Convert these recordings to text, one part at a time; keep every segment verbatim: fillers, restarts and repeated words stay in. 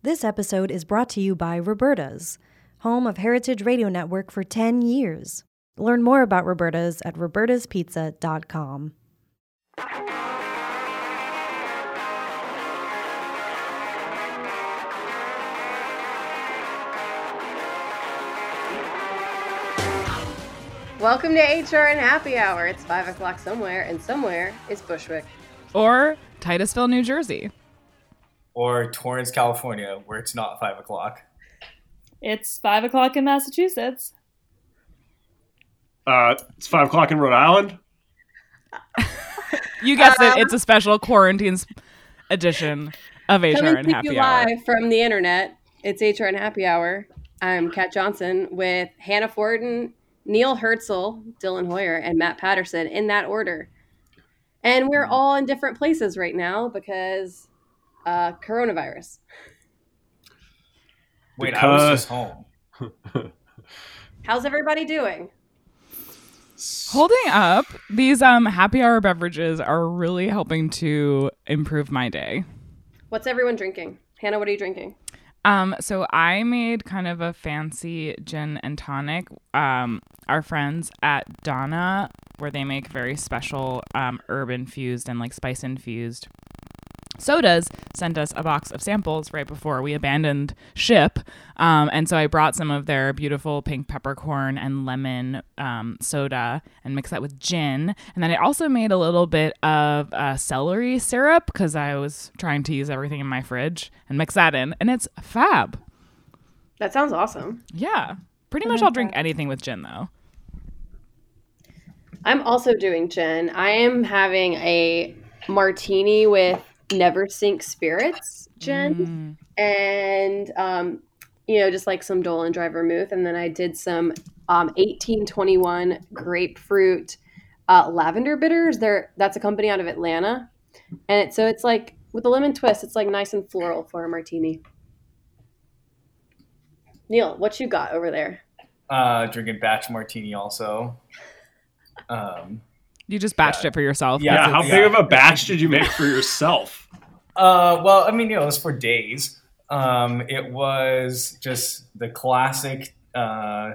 This episode is brought to you by Roberta's, home of Heritage Radio Network for ten years. Learn more about Roberta's at robertas pizza dot com. Welcome to H R N Happy Hour. It's five o'clock somewhere, and somewhere is Bushwick. Or Titusville, New Jersey. Or Torrance, California, where it's not five o'clock. It's five o'clock in Massachusetts. Uh, it's five o'clock in Rhode Island. You guessed um, it. It's a special quarantine edition of H R N Coming Happy to you Hour. live from the internet. It's H R N Happy Hour. I'm Kat Johnson with Hannah Forden, Neil Herzl, Dylan Hoyer, and Matt Patterson in that order. And we're all in different places right now because uh, coronavirus. Wait, Because... I was just home. How's everybody doing? Holding up, these um happy hour beverages are really helping to improve my day. What's everyone drinking? Hannah, what are you drinking? Um, so I made kind of a fancy gin and tonic. Um, our friends at Donna, where they make very special um, herb infused and like spice infused sodas, sent us a box of samples right before we abandoned ship. Um, and so I brought some of their beautiful pink peppercorn and lemon um, soda and mixed that with gin. And then I also made a little bit of uh, celery syrup because I was trying to use everything in my fridge and mix that in. And it's fab. That sounds awesome. Yeah. Pretty much I'll drink anything with gin though. I'm also doing gin. I am having a martini with Never Sink Spirits gin mm. and, um, you know, just like some Dolan Dry vermouth. And then I did some um, eighteen twenty-one grapefruit uh, lavender bitters. They're, that's a company out of Atlanta. And it, so it's like with a lemon twist, it's like nice and floral for a martini. Neil, what you got over there? Uh, drinking batch martini also. Um, You just batched yeah. it for yourself. Yeah, Yeah, how yeah. big of a batch did you make for yourself? uh, well, I mean, you know, it was for days. Um, it was just the classic uh,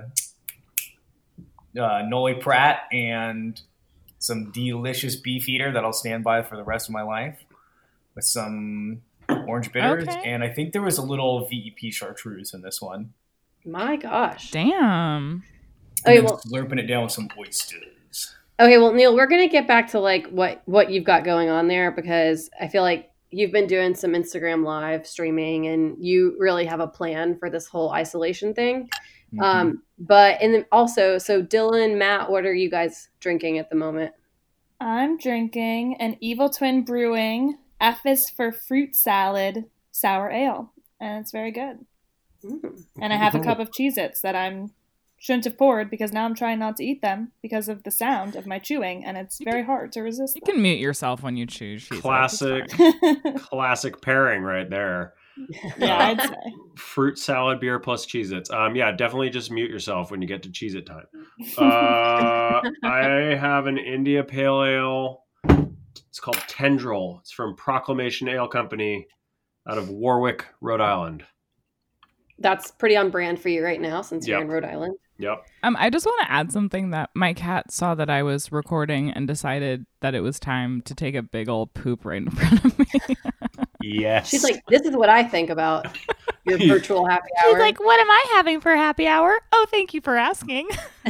uh, Noli Pratt and some delicious Beefeater that I'll stand by for the rest of my life with some orange bitters. Okay. And I think there was a little V E P chartreuse in this one. My gosh. Damn. Okay, And then well, slurping it down with some oysters. Okay, well, Neil, we're going to get back to like what, what you've got going on there because I feel like you've been doing some Instagram live streaming and you really have a plan for this whole isolation thing. Mm-hmm. Um, but and then also, so Dylan, Matt, what are you guys drinking at the moment? I'm drinking an Evil Twin Brewing F is for fruit salad sour ale, and it's very good. Mm. And I have a cup of Cheez-Its that I'm shouldn't have poured because now I'm trying not to eat them because of the sound of my chewing, and it's very hard to resist. You can mute yourself when you choose. Cheez-Its. Classic, It's classic pairing right there. Yeah, I'd say. Fruit salad, beer plus Cheez-Its. Um, yeah, definitely just mute yourself when you get to Cheez-It time. Uh, I have an India Pale Ale. It's called Tendril. It's from Proclamation Ale Company out of Warwick, Rhode Island. That's pretty on brand for you right now since you're Yep. in Rhode Island. Yep. Um, I just want to add something that my cat saw that I was recording and decided that it was time to take a big old poop right in front of me. Yes. She's like, this is what I think about your virtual happy hour. She's like, what am I having for happy hour? Oh, thank you for asking.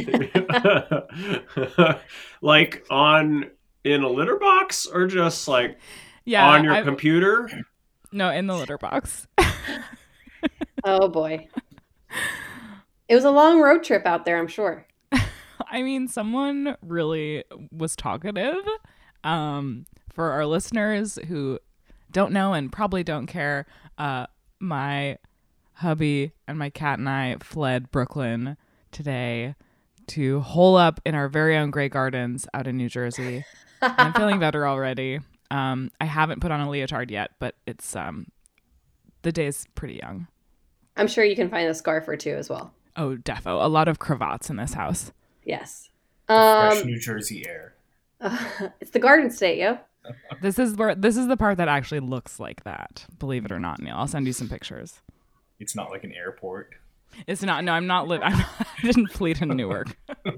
Like on in a litter box or just like Yeah, on your I- computer? No, in the litter box. Oh, boy. It was a long road trip out there, I'm sure. I mean, someone really was talkative. Um, for our listeners who don't know and probably don't care, uh, my hubby and my cat and I fled Brooklyn today to hole up in our very own Grey Gardens out in New Jersey. And I'm feeling better already. Um, I haven't put on a leotard yet, but it's um, the day's pretty young. I'm sure you can find a scarf or two as well. Oh, defo. A lot of cravats in this house. Yes. Fresh Um, New Jersey air. uh, it's the Garden State, yo. This is where this is the part that actually looks like that. Believe it or not, Neil. I'll send you some pictures. It's not like an airport. It's not. No, I'm not. Li- I'm, I didn't flee to Newark.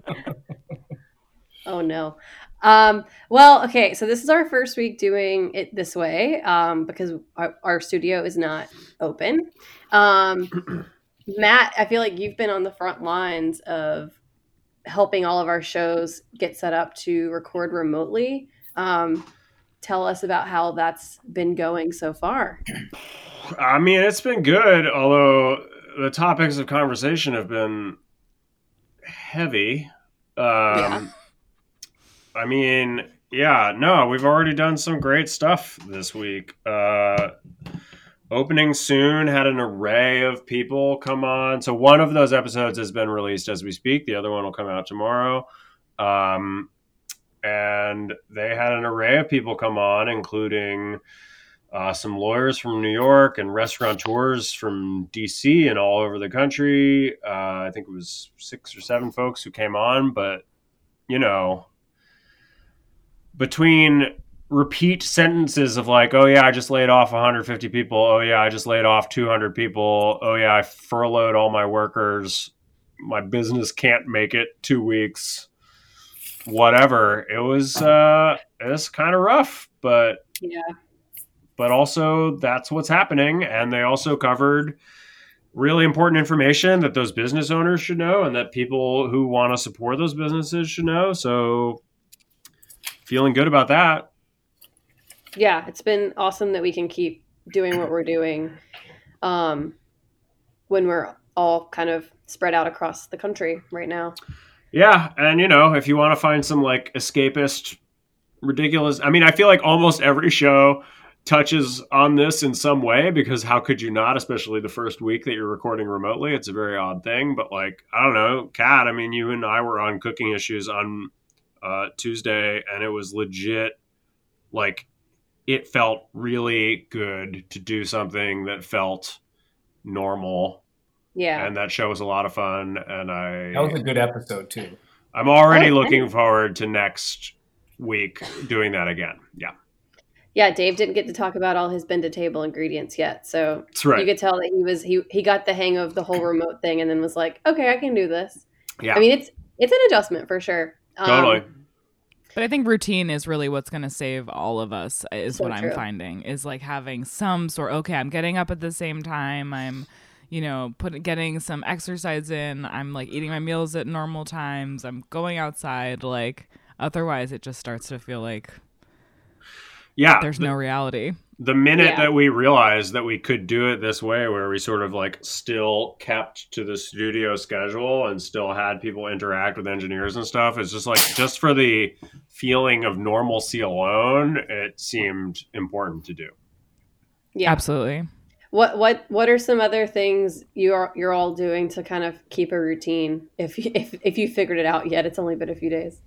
Oh no. Um, well, okay, so this is our first week doing it this way um, because our, our studio is not open. Um, Matt, I feel like you've been on the front lines of helping all of our shows get set up to record remotely. Um, tell us about how that's been going so far. I mean, it's been good, although the topics of conversation have been heavy. Um, Yeah. I mean, yeah, no, we've already done some great stuff this week. Uh, opening soon, had an array of people come on. So one of those episodes has been released as we speak. The other one will come out tomorrow. Um, and they had an array of people come on, including uh, some lawyers from New York and restaurateurs from D C and all over the country. Uh, I think it was six or seven folks who came on, but, you know, between repeat sentences of like, oh yeah, I just laid off one hundred fifty people. Oh yeah, I just laid off two hundred people. Oh yeah, I furloughed all my workers. My business can't make it two weeks. Whatever. It was, uh, it was kind of rough, but Yeah. but also that's what's happening. And they also covered really important information that those business owners should know and that people who want to support those businesses should know. So feeling good about that. Yeah, it's been awesome that we can keep doing what we're doing um, when we're all kind of spread out across the country right now. Yeah. And, you know, if you want to find some like escapist, ridiculous, I mean, I feel like almost every show touches on this in some way because how could you not, especially the first week that you're recording remotely? It's a very odd thing. But like, I don't know, Kat, I mean, you and I were on Cooking Issues on uh, Tuesday, and it was legit like, it felt really good to do something that felt normal. Yeah. And that show was a lot of fun. And I, That was a good episode too. I'm already Oh, looking nice. forward to next week doing that again. Yeah. Yeah, Dave didn't get to talk about all his bend to table ingredients yet. So That's right. you could tell that he was he he got the hang of the whole remote thing and then was like, okay, I can do this. Yeah. I mean, it's it's an adjustment for sure. Um, Totally. But I think routine is really what's going to save all of us, is So what I'm true. finding, is like having some sort, okay, I'm getting up at the same time. I'm, you know, put, getting some exercise in. I'm like eating my meals at normal times. I'm going outside. Like, otherwise it just starts to feel like Yeah. there's the, no reality. the minute Yeah. that we realized that we could do it this way, where we sort of like still kept to the studio schedule and still had people interact with engineers and stuff, it's just like, just for the feeling of normalcy alone, it seemed important to do. Yeah. Absolutely. What what what are some other things you're you're all doing to kind of keep a routine? If you- if if you figured it out yet, it's only been a few days.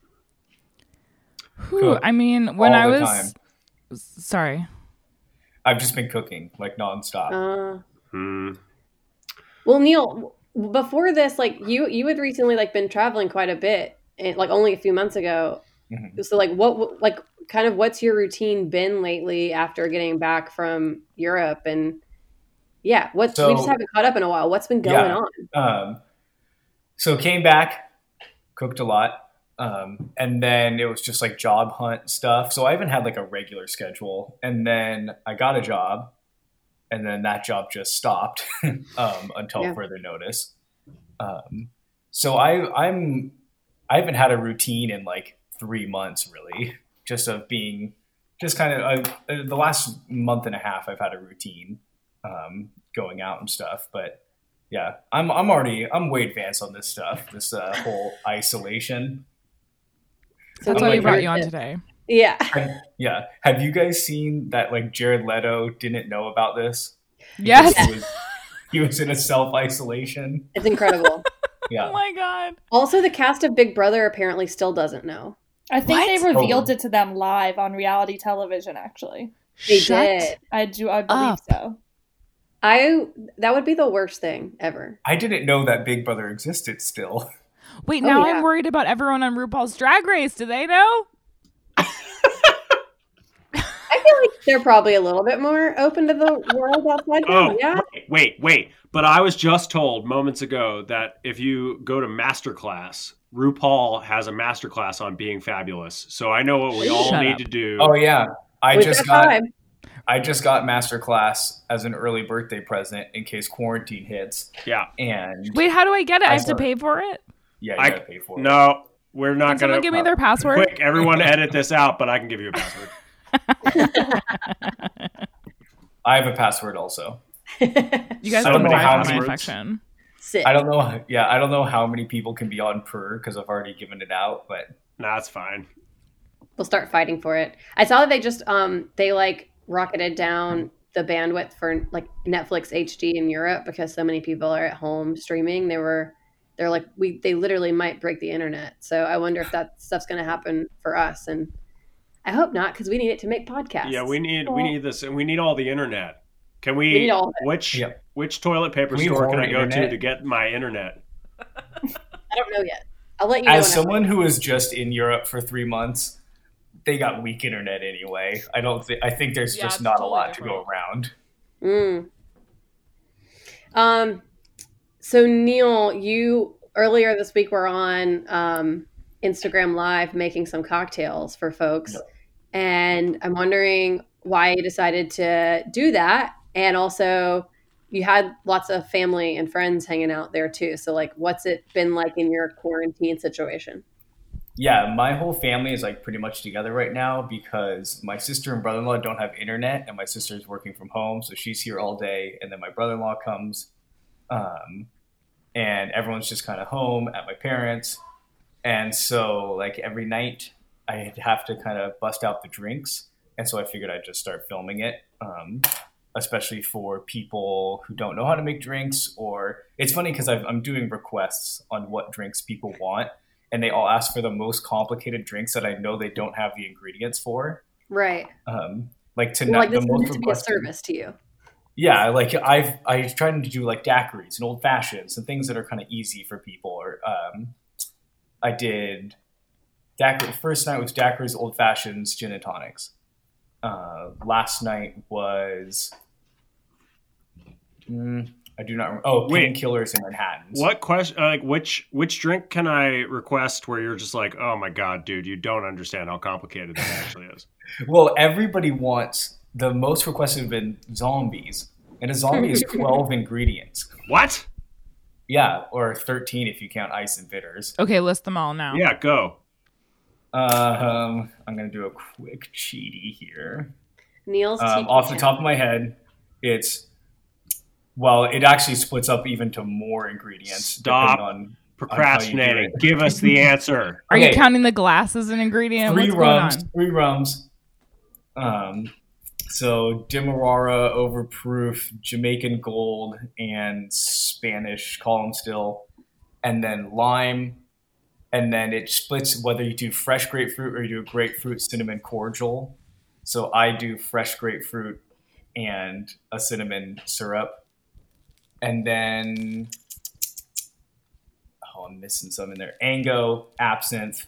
Whew, Cook I mean, when all I the was, time. sorry. I've just been cooking like nonstop. Uh, Hmm. well, Neil, w- before this, like you you had recently like been traveling quite a bit, and, like only a few months ago. Mhm. So like what like kind of what's your routine been lately after getting back from Europe? And yeah, what we just So- haven't caught up in a while. What's been going Yeah. on? Um, so came back, cooked a lot, um, and then it was just like job hunt stuff. So I haven't had like a regular schedule, and then I got a job, and then that job just stopped um, until Yeah. further notice. Um, so I I'm I haven't had a routine in like three months really, just of being just kind of uh, the last month and a half I've had a routine, um, going out and stuff, but. Yeah, I'm I'm already I'm way advanced on this stuff. This uh, whole isolation. So That's I'm why we like- brought you on today. Yeah. And, yeah, have you guys seen that? Like Jared Leto didn't know about this. Yes. He was, he was in a self isolation. It's incredible. Yeah, Oh my God. Also, the cast of Big Brother apparently still doesn't know. I think What? they revealed Oh. it to them live on reality television, actually. They Shut did. I do, I believe up. so. I that would be the worst thing ever. I didn't know that Big Brother existed still. Wait, Oh, now yeah. I'm worried about everyone on RuPaul's Drag Race. Do they know? I feel like they're probably a little bit more open to the world outside. Oh, yeah. wait, wait, wait. But I was just told moments ago that if you go to Masterclass, RuPaul has a masterclass on being fabulous. So I know what we all Shut need up. to do. Oh yeah, I We've just got got time. I just got Masterclass as an early birthday present in case quarantine hits. Yeah. And Wait, how do I get it? I, I have to saw- pay for it? yeah, you I- gotta pay for it. No, we're not Can someone going give to. me their password? Quick, everyone edit this out, but I can give you a password. I have a password also. You guys I can don't know buy how for my it works. affection. Sick. I don't know. Yeah, I don't know how many people can be on per because I've already given it out. But Nah, that's fine. We'll start fighting for it. I saw that they just um they like rocketed down the bandwidth for like Netflix H D in Europe because so many people are at home streaming. They were they're like we they literally might break the internet. So I wonder if that stuff's going to happen for us, and I hope not because we need it to make podcasts. Yeah, we need we need this, and we need all the internet. Can we? We need all of it. Which Yeah. which toilet paper We need store all can the I go to internet. to get my internet? I don't know yet. I'll let you know. as when I- someone who was just in Europe for three months, they got weak internet anyway. I don't. Th- I think there's Yeah, just it's not totally a lot different. to go around. Mm. Um, so Neil, you earlier this week were on um, Instagram Live making some cocktails for folks, Yep. and I'm wondering why you decided to do that, and also you had lots of family and friends hanging out there too. So, like, what's it been like in your quarantine situation? Yeah, my whole family is like pretty much together right now because my sister and brother-in-law don't have internet, and my sister's working from home, so she's here all day, and then my brother-in-law comes, um, and everyone's just kind of home at my parents', and so like every night I have to kind of bust out the drinks, and so I figured I'd just start filming it, um, especially for people who don't know how to make drinks, or it's funny because I'm doing requests on what drinks people want. And they all ask for the most complicated drinks that I know they don't have the ingredients for. Right. Um, like to Well, not like the this is most meant to be a requested- service to you. Yeah, like I've I tried to do like daiquiris and old fashions and things that are kind of easy for people. Or um, I did daiquiri. First night was daiquiris, old fashions, gin and tonics. Uh, last night was mm, I do not remember. Oh, Wait. painkillers and Manhattans. What question? Like which which drink can I request where you're just like, oh my god, dude, you don't understand how complicated that actually is. Well, everybody wants the most requested have been zombies, and a zombie is twelve ingredients. What? Yeah, or thirteen if you count ice and bitters. Okay, list them all now. Yeah, go. Um, I'm gonna do a quick cheaty here. Neil's Um, Tiki off the Channel. top of my head, it's well, it actually splits up even to more ingredients. Stop depending on Procrastinating. Give us the answer. Are you Okay. counting the glass as an ingredient? three What's going rums, on? three rums. Um, so Demerara, Overproof, Jamaican Gold, and Spanish Column Still, and then lime, and then it splits whether you do fresh grapefruit or you do a grapefruit cinnamon cordial. So I do fresh grapefruit and a cinnamon syrup, and then oh, I'm missing some in there. Ango, absinthe,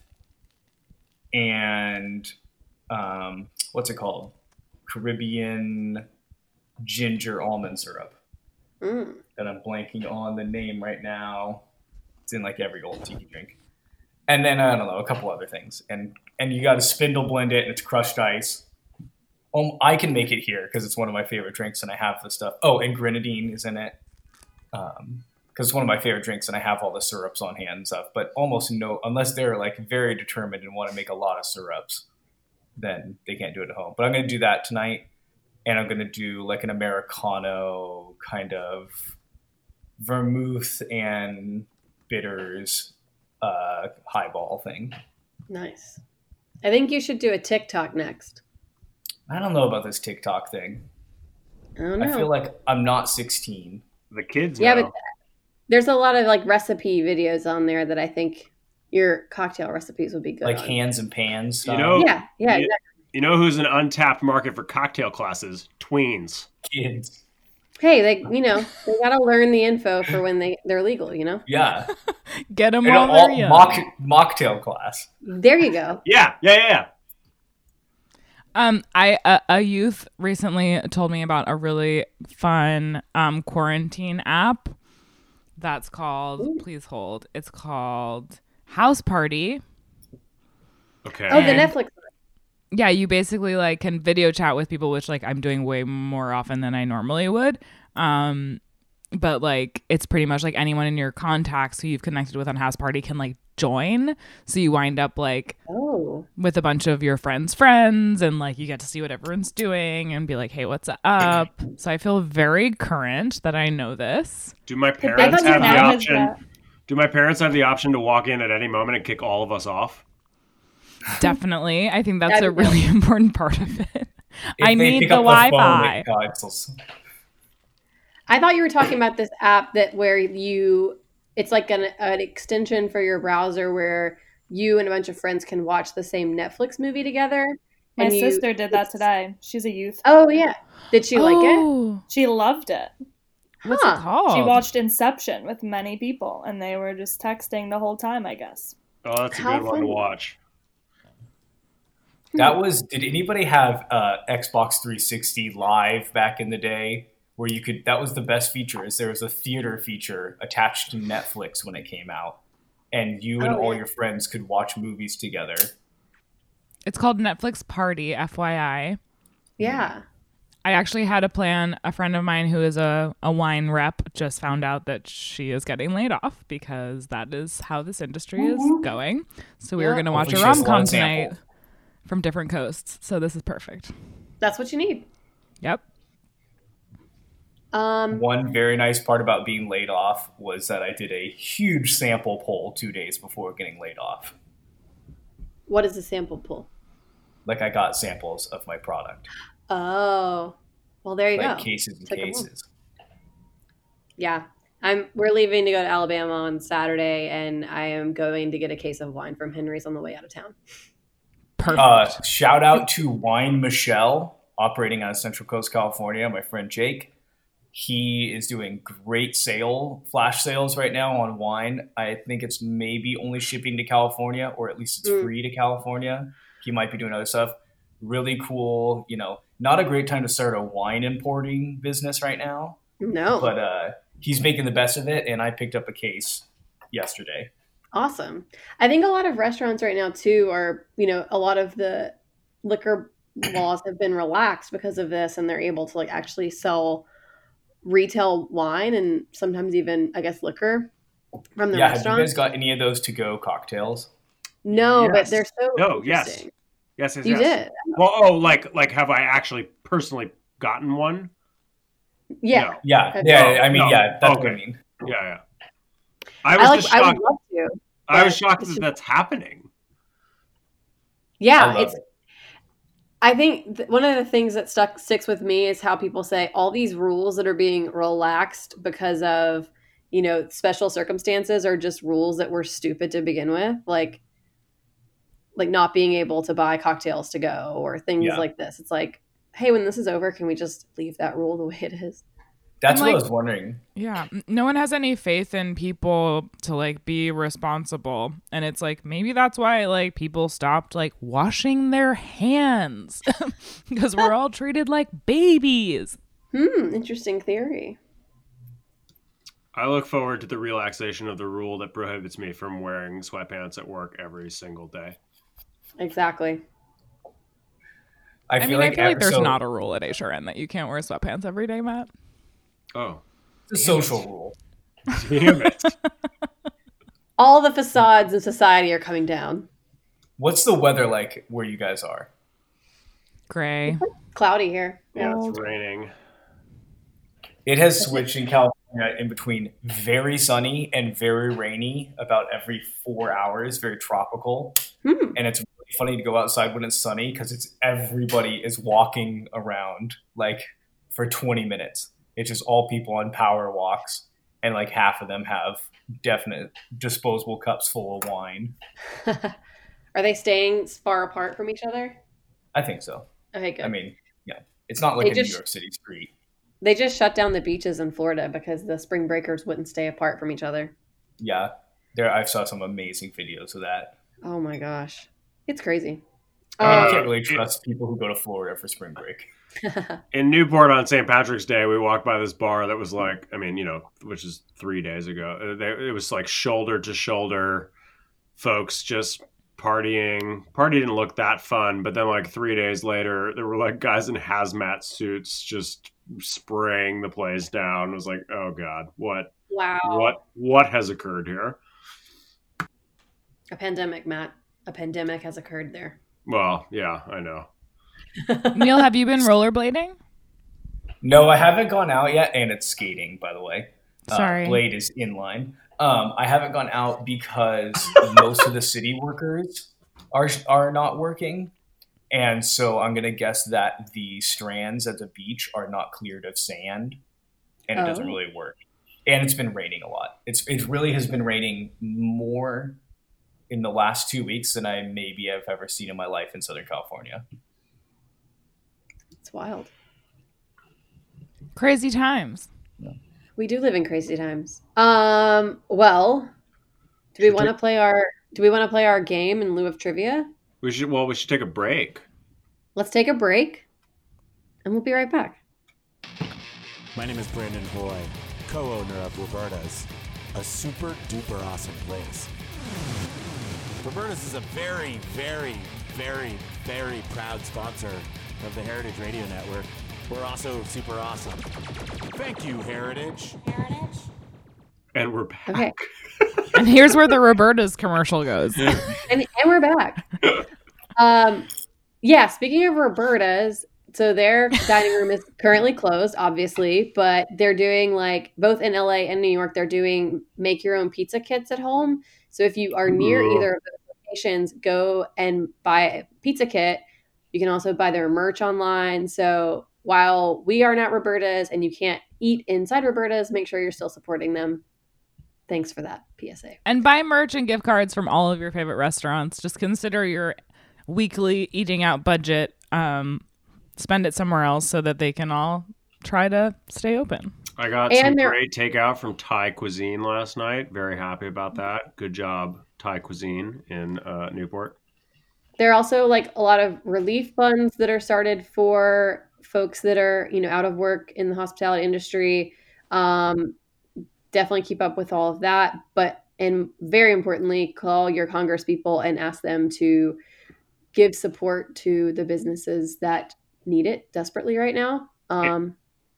and um, what's it called? Caribbean ginger almond syrup. Mm. That I'm blanking on the name right now. It's in like every old tiki drink. And then I don't know, a couple other things. And and you got to spindle blend it, and it's crushed ice. Um, I can make it here because it's one of my favorite drinks, and I have the stuff. Oh, and grenadine is in it. Um, because it's one of my favorite drinks, and I have all the syrups on hand and stuff. But almost no, unless they're like very determined and want to make a lot of syrups, then they can't do it at home. But I'm going to do that tonight, and I'm going to do like an Americano kind of vermouth and bitters uh, highball thing. Nice. I think you should do a TikTok next. I don't know about this TikTok thing. I don't know. I feel like I'm not sixteen. The kids Yeah, know. but there's a lot of like recipe videos on there that I think your cocktail recipes would be good. Like on. hands and pans You style. know- Yeah, yeah, You- exactly. You know who's an untapped market for cocktail classes? Tweens. Kids. Hey, they you know they gotta learn the info for when they they're legal. You know. Yeah. Get them And while all, they're young. mock, mocktail class. There you go. Yeah, yeah, yeah, yeah. Um, I a, a youth recently told me about a really fun um quarantine app that's called. Ooh. Please hold. It's called House Party. Okay. Oh, the And- Netflix one. Yeah, you basically like can video chat with people, which like I'm doing way more often than I normally would. Um, but like it's pretty much like anyone in your contacts who you've connected with on House Party can like join. So you wind up like Oh. with a bunch of your friends' friends, and like you get to see what everyone's doing and be like, hey, what's up? So I feel very current that I know this. Do my I parents thought your have the mom has option? that. Do my parents have the option to walk in at any moment and kick all of us off? Definitely. I think that's That'd a be really important part of it. If I they need pick the up phone, Wi-Fi. it cancels. I thought you were talking about this app that where you it's like an, an extension for your browser where you and a bunch of friends can watch the same Netflix movie together. My and you- sister did that today. She's a youth. Oh yeah. Did she like it? Oh, She loved it. what's Huh. it called? She watched Inception with many people, and they were just texting the whole time, I guess. Oh, that's a How good one to funny. watch. That was. Did anybody have uh, Xbox three sixty Live back in the day, where you could? That was the best feature. Is there was a theater feature attached to Netflix when it came out, and you and Oh, all yeah. your friends could watch movies together. It's called Netflix Party, F Y I. Yeah. I actually had a plan. A friend of mine who is a, a wine rep just found out that she is getting laid off because that is how this industry is going. So we were Yeah. going to watch Hopefully a she has a lot rom-com of tonight sample. from different coasts. So this is perfect. That's what you need. Yep. Um One very nice part about being laid off was that I did a huge sample poll two days before getting laid off. what is the sample pool? Like I got samples of my product, Oh. Well, there you like go. cases and Take 'em home. cases. Yeah. I'm we're leaving to go to Alabama on Saturday and I am going to get a case of wine from Henry's on the way out of town. Perfect. Uh, shout out to Wine Michelle, operating out of Central Coast, California. My friend Jake. He is doing great sale, flash sales right now on wine. I think it's maybe only shipping to California, or at least it's Mm. free to California. He might be doing other stuff. Really cool. You know, not a great time to start a wine importing business right now, No. but uh, he's making the best of it. And I picked up a case yesterday. Awesome. I think a lot of restaurants right now too are, you know, a lot of the liquor laws have been relaxed because of this and they're able to like actually sell retail wine and sometimes even I guess liquor from the yeah, have you restaurant. guys got any of those to go cocktails? No, but Yes. they're so No, yes. interesting. Yes, yes, You yes. did. Well, oh, like, like, have I actually personally gotten one? Yeah. No. Yeah, Okay. yeah. I mean, No. yeah, that's what I Okay. mean. Yeah, yeah. I I, was like just I would shocked. love to. I was but shocked it's that just- that's happening. Yeah, I love it's it. I think th- one of the things that stuck sticks with me is how people say all these rules that are being relaxed because of, you know, special circumstances are just rules that were stupid to begin with, like like not being able to buy cocktails to go or things Yeah. like this. It's like, hey, when this is over, can we just leave that rule the way it is? That's I'm what I like- was wondering. Yeah, n- no one has any faith in people to like be responsible, and it's like maybe that's why like people stopped like washing their hands because we're all treated like babies. Hmm, interesting theory. I look forward to the relaxation of the rule that prohibits me from wearing sweatpants at work every single day. Exactly. I, I, feel mean, like I feel like ev- there's so not a rule at H R N that you can't wear sweatpants every day, Matt. Oh, it's a social rule. damn it. All the facades in society are coming down. What's the weather like where you guys are? Gray. Cloudy here. Yeah, it's raining. It has switched in California in between very sunny and very rainy about every four hours, very tropical. Hmm. And it's really funny to go outside when it's sunny because it's everybody is walking around like for twenty minutes. It's just all people on power walks, and like half of them have definite disposable cups full of wine. Are they staying far apart from each other? I think so. Okay, good. I mean, yeah, it's not like They a just- New York City street. They just shut down the beaches in Florida because the spring breakers wouldn't stay apart from each other. Yeah, there I saw some amazing videos of that. Oh my gosh. It's crazy. I mean, Uh, you can't really trust people who go to Florida for spring break. In Newport on Saint Patrick's Day, we walked by this bar that was like, I mean, you know, which is three days ago. Uh, they- It was like shoulder to shoulder folks just partying. Party didn't look that fun, but then like three days later, there were like guys in hazmat suits just spraying the place down. It was like, oh God, what, wow. what, what has occurred here? A pandemic, Matt. A pandemic has occurred there. Well, yeah, I know. Neil, have you been rollerblading? No, I haven't gone out yet, and it's skating, by the way. Sorry. Uh, Blade is inline. Um, I haven't gone out because most of the city workers are are not working, and so I'm gonna guess that the strands at the beach are not cleared of sand, and it Oh. doesn't really work. And it's been raining a lot. It's it really has been raining more in the last two weeks than I maybe have ever seen in my life in Southern California. It's wild. Crazy times. We do live in crazy times. Um, well, do we want to play our do we want to play our game in lieu of trivia? We should, well, we should take a break. Let's take a break and we'll be right back. My name is Brandon Hoy, co-owner of Roberta's, a super duper awesome place. Roberta's is a very, very, very, very proud sponsor of the Heritage Radio Network. We're also super awesome. Thank you, Heritage. Heritage? And we're back. Okay. And here's where the Roberta's commercial goes. And and we're back. Um yeah, speaking of Roberta's, so their dining room is currently closed, obviously, but they're doing like both in L A and New York, they're doing make your own pizza kits at home. So if you are near Ooh. either of those locations, go and buy a pizza kit. You can also buy their merch online. So while we are not Roberta's and you can't eat inside Roberta's, make sure you're still supporting them. Thanks for that P S A. And buy merch and gift cards from all of your favorite restaurants. Just consider your weekly eating out budget. Um, spend it somewhere else so that they can all try to stay open. I got And some they're- great takeout from Thai Cuisine last night. Very happy about that. Good job, Thai Cuisine in uh, Newport. There are also like a lot of relief funds that are started for folks that are, you know, out of work in the hospitality industry. Um, definitely keep up with all of that. But, and very importantly, call your Congress people and ask them to give support to the businesses that need it desperately right now. Um,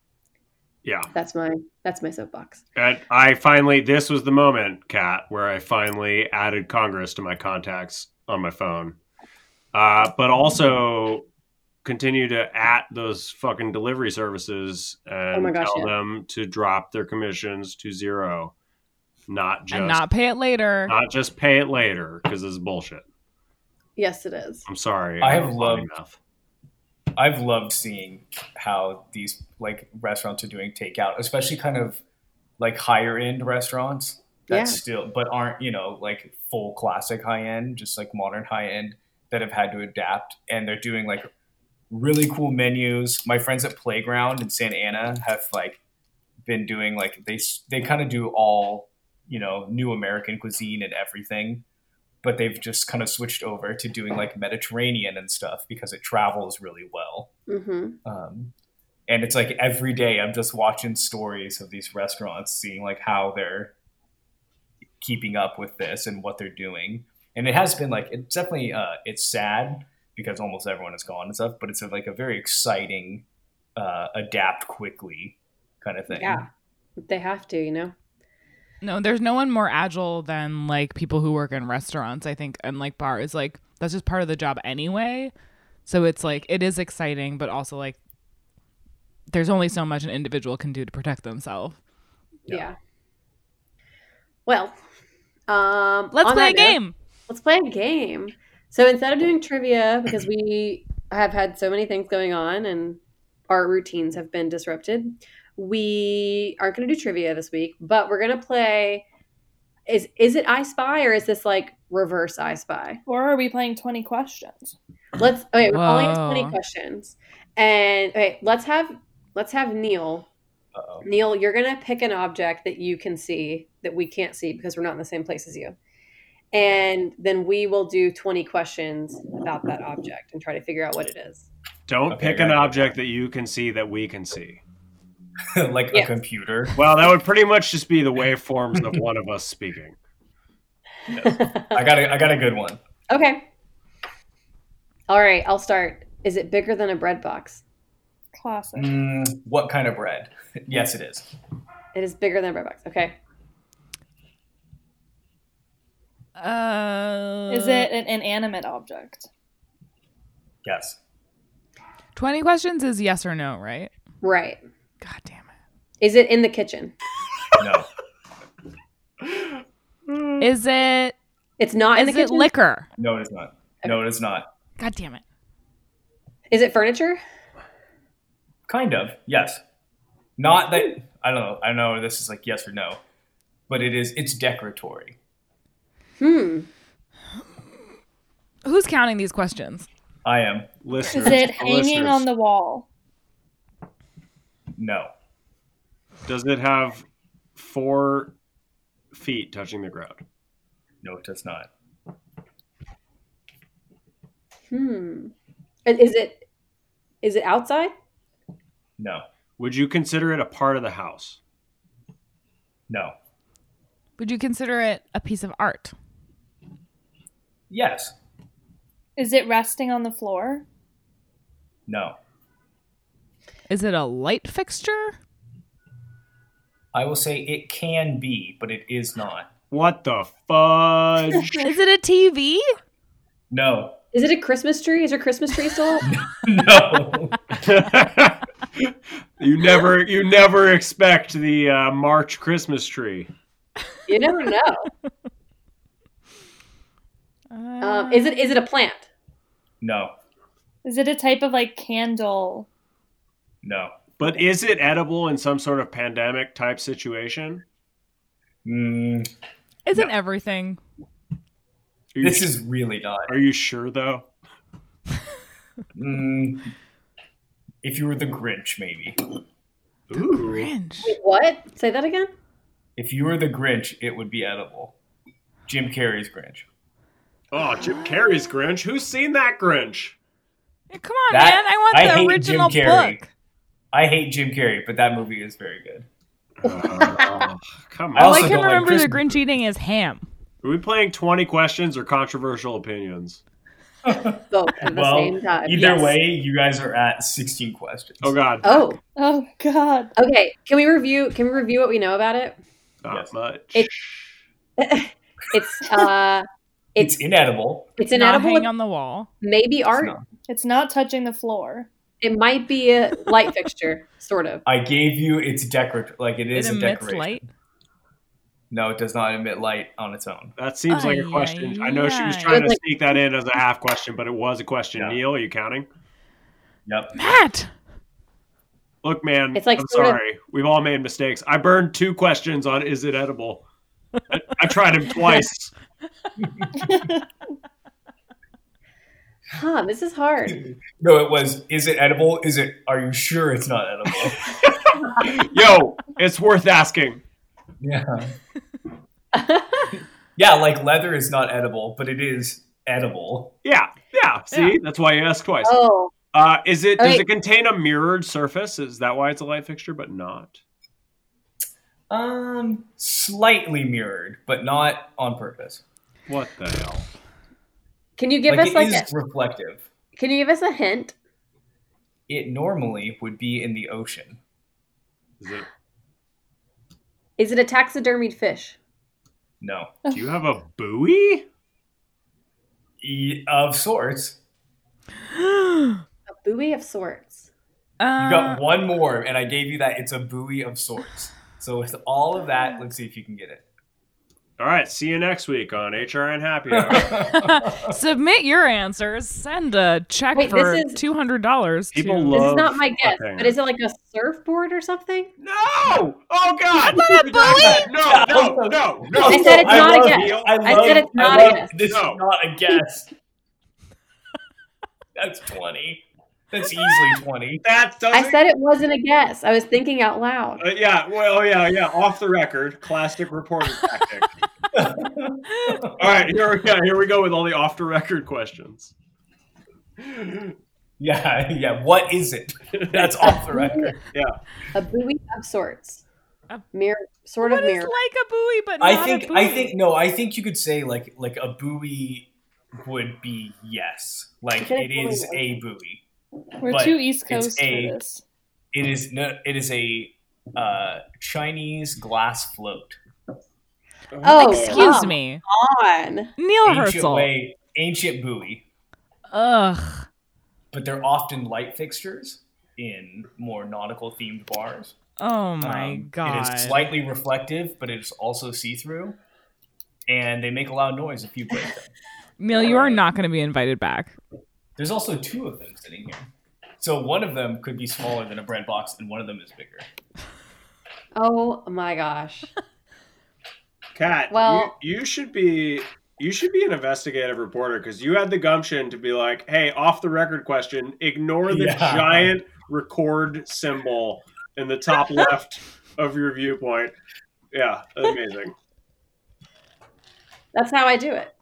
Yeah. that's my, that's my soapbox. And I finally, this was the moment, Kat, where I finally added Congress to my contacts on my phone. Uh, but also continue to at those fucking delivery services and Oh my gosh, tell yeah. them to drop their commissions to zero. Not just and not pay it later. not just pay it later, because this is bullshit. Yes, it is. I'm sorry. I I'm have a potty loved- mouth. I've loved seeing how these like restaurants are doing takeout, especially kind of like higher end restaurants that Yeah. still, but aren't, you know, like full classic high end, just like modern high end that have had to adapt. And they're doing like really cool menus. My friends at Playground in Santa Ana have like been doing like, they, they kind of do all, you know, new American cuisine and everything. But they've just kind of switched over to doing like Mediterranean and stuff because it travels really well. Mm-hmm. Um, and it's like every day I'm just watching stories of these restaurants, seeing like how they're keeping up with this and what they're doing. And it has been like, it's definitely, uh, it's sad because almost everyone is gone and stuff, but it's a, like a very exciting, uh, adapt quickly kind of thing. Yeah. They have to, you know? No, there's no one more agile than like people who work in restaurants, I think, and like bars. Like that's just part of the job anyway. So it's like it is exciting, but also like there's only so much an individual can do to protect themselves. Yeah. yeah. Well, um, let's play a note, game. Let's play a game. So instead of doing trivia, because we have had so many things going on and our routines have been disrupted, we aren't going to do trivia this week, but we're going to play. Is is it I Spy or is this like reverse I Spy? Or are we playing twenty questions? Let's. Okay, we're calling it twenty Whoa. questions, and okay, let's have let's have Neil. Uh-oh. Neil, you're going to pick an object that you can see that we can't see because we're not in the same place as you, and then we will do twenty questions about that object and try to figure out what it is. Don't Okay, pick an got it. object that you can see that we can see. Like Yeah. a computer. Well, that would pretty much just be the waveforms of one of us speaking. I got a, I got a good one. Okay. All right, I'll start. Is it bigger than a bread box? Classic. Mm, what kind of bread? Yes, it is. It is bigger than a bread box. Okay. Uh, Is it an inanimate object? Yes. twenty questions is yes or no, right? Right. God damn it. Is it in the kitchen? No. Is it It's not in is the it kitchen? liquor? No, it is not. No, it is not. God damn it. Is it furniture? Kind of. Yes. Not that. I don't know. I know this is like yes or no, but it is. It's decoratory. Hmm. Who's counting these questions? I am. Listeners, Is it hanging listeners, on the wall? No. Does it have four feet touching the ground? No, it does not. Hmm. And is it is it outside? No. Would you consider it a part of the house? No. Would you consider it a piece of art? Yes. Is it resting on the floor? No. Is it a light fixture? I will say it can be, but it is not. What the fudge? Is it a T V? No. Is it a Christmas tree? Is your Christmas tree still up? No. you never, you never expect the uh, March Christmas tree. You never know. Um, is it is it a plant? No. Is it a type of like candle? No. But is it edible in some sort of pandemic type situation? Mm, Isn't No. everything? Are you, this is really not. are you sure though? Mm, if you were the Grinch, maybe. Ooh. Cringe. Wait, what? Say that again. If you were the Grinch, it would be edible. Jim Carrey's Grinch. Oh, Jim Carrey's Grinch. Who's seen that Grinch? Hey, come on, That- man! I want I the hate original Jim Carrey. book. I hate Jim Carrey, but that movie is very good. Uh, come I All on. I also can don't like remember the Christmas. Grinch eating is ham. Are we playing twenty questions or controversial opinions? Both at the Well, same time. either Yes. way, you guys are at sixteen questions. Oh God, Oh, Oh God. okay. Can we review? Can we review what we know about it? not Yes. much. It- It's uh, It's it's inedible. it's Not inedible. hanging With on the wall. maybe art. not. It's not touching the floor. It might be a light fixture, sort of. I gave you its decorative, like it It is a emits decoration. light. No, it does not emit light on its own. That seems like a Ay, question. ay, I know she was ay. trying to Like- sneak that in as a half question, but it was a question. Yeah. Neil, are you counting? Yep. Matt. Look, man, It's like I'm sort of- sorry. We've all made mistakes. I burned two questions on is it edible? I, I tried him twice. Huh, this is hard. No, it was. Is it edible? Is it? Are you sure it's not edible? Yo, it's worth asking. Yeah. Yeah, like leather is not edible, but it is edible. Yeah, yeah. See, Yeah. that's why you asked twice. Oh, Uh, is it? Does Okay. it contain a mirrored surface? Is that why it's a light fixture, but not? Um, slightly mirrored, but not on purpose. What the hell? can you give like us it like is a, reflective. can you give us a hint? It normally would be in the ocean. Is it? Is it a taxidermied fish? No, Do you have a buoy? E- of sorts. A buoy of sorts. You Uh, got one more, and I gave you that. It's a buoy of sorts. So with all of that, let's see if you can get it. All right. See you next week on H R N Happy Hour. submit your answers. Send a check Wait, for this is- two hundred dollars. People to... This is love not my guess, flipping. but is it like a surfboard or something? No! Oh God! Not a buoy! No! No! No! No! I said it's I not a love- guess. I, I love, said it's not I a love- guess. This No. is not a guess. That's twenty. That's easily twenty. That doesn't. I said it wasn't a guess. I was thinking out loud. Uh, yeah. Well. Yeah. Yeah. Off the record. Classic reporter tactic. All right, here we go. Here we go with all the off the record questions. Yeah, yeah. What is it? That's off the record. Yeah. A buoy of sorts. A- Mirror, sort What of is mirror. like a buoy, but not I think a buoy? I think no, I think you could say like like a buoy would be yes. Like Okay, it is buoy. a buoy. We're But too East it's Coast a- for this. It is no it is a uh, Chinese glass float. Oh, Excuse come me. on. Neil Ancient Herzl. way, ancient buoy. Ugh. But they're often light fixtures in more nautical themed bars. Oh my Um, god. It is slightly reflective, but it is also see-through. And they make a loud noise if you break them. Neil, you are not going to be invited back. There's also two of them sitting here. So one of them could be smaller than a bread box, and one of them is bigger. Oh my gosh. Kat, Well- you, you should be you should be an investigative reporter because you had the gumption to be like, "Hey, off the record question. Ignore the Yeah. giant record symbol in the top left of your viewpoint." Yeah, amazing. That's how I do it.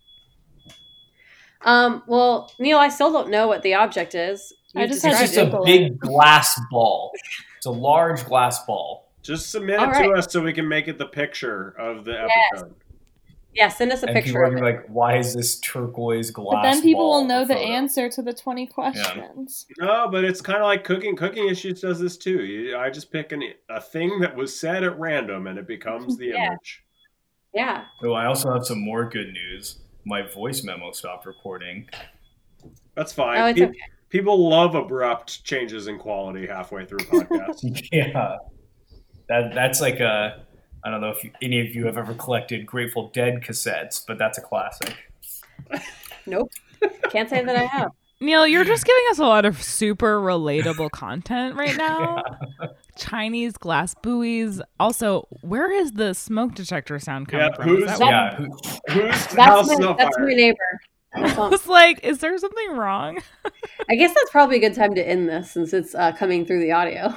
Um, well, Neil, I still don't know what the object is. I You've just It's had described just it. a Google big glass ball. It's a large glass ball. Just submit All it to right. us so we can make it the picture of the Yes. episode. Yeah, send us a And picture people are of gonna it. be like, why is this turquoise glass But then people ball will know a the photo? answer to the twenty questions. No, but it's kind of like cooking. Cooking Issues does this too. You, I just pick an, a thing that was said at random, and it becomes the Yeah. image. Yeah. Oh, I also have some more good news. My voice memo stopped recording. That's fine. Oh, it's Pe- okay. People love abrupt changes in quality halfway through podcasts. Yeah. That that's like a I don't know if you, any of you have ever collected Grateful Dead cassettes, but that's a classic. Nope. Can't say that I have. Neil, you're just giving us a lot of super relatable content right now. Chinese glass buoys. Also, where is the smoke detector sound coming Yeah, from? who's- Is that Yeah, who, Whose That's house my, is on that's fire? my neighbor. That's I all. was like, is there something wrong? I guess that's probably a good time to end this since it's uh, coming through the audio.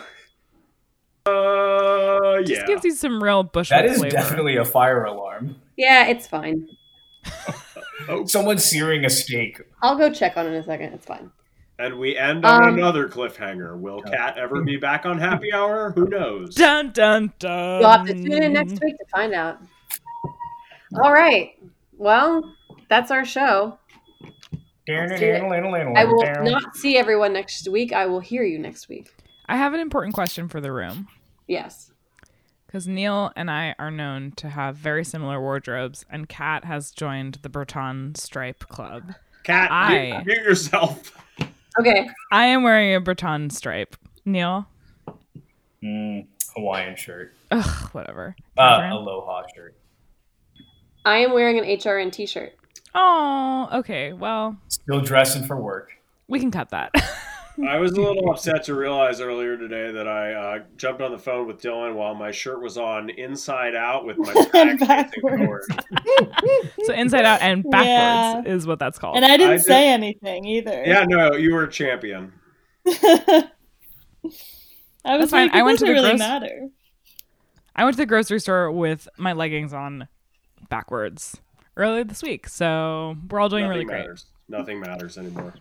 Uh, Just yeah. gives you some real bushel that is flavor. definitely a fire alarm. Yeah, it's fine. Someone's searing a steak. I'll go check on it in a second. It's fine. And we end on Um, another cliffhanger. Will Kat ever be back on Happy Hour? Who knows? Dun dun dun. You'll have to tune in next week to find out. All right. Well, that's our show. I will not see everyone next week. I will hear you next week. I have an important question for the room. Yes. Because Neil and I are known to have very similar wardrobes, and Kat has joined the Breton Stripe Club. Kat, I- mute, mute yourself. Okay. I am wearing a Breton stripe. Neil? Mm, Hawaiian shirt. Ugh, whatever. Uh, Catherine? aloha shirt. I am wearing an H R N t-shirt. Oh, okay. Well, Still dressing for work. we can cut that. I was a little upset to realize earlier today that I uh, jumped on the phone with Dylan while my shirt was on inside out with my back facing Backwards. forward. So inside out and backwards Yeah. is what that's called. And I didn't I say anything either. Yeah, no, you were a champion. I was That's fine. like, I it went to doesn't the really groc- matter. I went to the grocery store with my leggings on backwards earlier this week. So we're all doing Nothing really great. matters. Nothing matters anymore.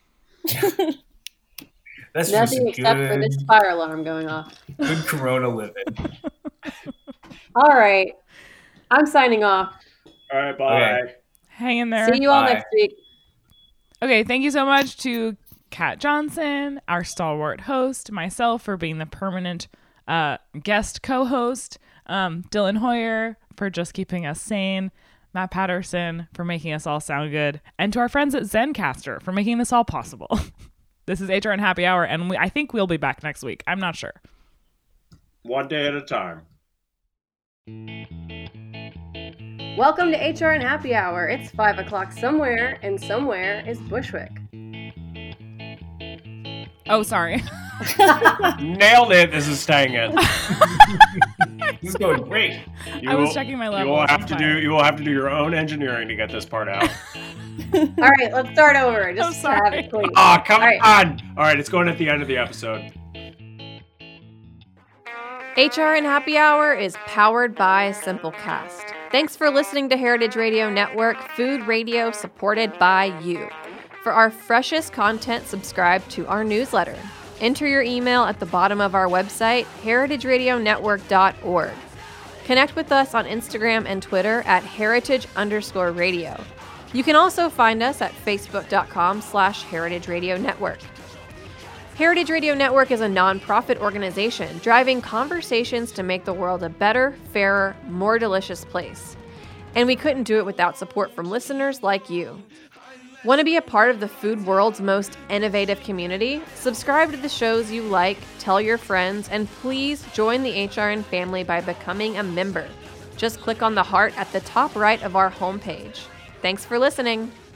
That's Nothing just except good, for this fire alarm going off. good Corona living. All right. I'm signing off. All right, bye. Okay. Hang in there. See you all Bye. next week. Okay, thank you so much to Kat Johnson, our stalwart host, myself for being the permanent uh, guest co-host, um, Dylan Hoyer for just keeping us sane, Matt Patterson for making us all sound good, and to our friends at Zencaster for making this all possible. This is H R N Happy Hour, and we, I think we'll be back next week. I'm not sure. One day at a time. Welcome to H R N Happy Hour. It's five o'clock somewhere, and somewhere is Bushwick. Oh, sorry. Nailed it. This is staying in. This is going great. You I was will- checking my You level. will have It's to fine. do. You will have to do your own engineering to get this part out. All right, let's start over. Just to sorry. have it clean. Oh, come All right. on! All right, it's going at the end of the episode. H R N Happy Hour is powered by Simplecast. Thanks for listening to Heritage Radio Network, food radio supported by you. For our freshest content, subscribe to our newsletter. Enter your email at the bottom of our website, heritage radio network dot org. Connect with us on Instagram and Twitter at heritage underscore radio. You can also find us at facebook.com slash heritage radio network. Heritage Radio Network is a nonprofit organization driving conversations to make the world a better, fairer, more delicious place. And we couldn't do it without support from listeners like you. Want to be a part of the food world's most innovative community? Subscribe to the shows you like, tell your friends, and please join the H R N family by becoming a member. Just click on the heart at the top right of our homepage. Thanks for listening.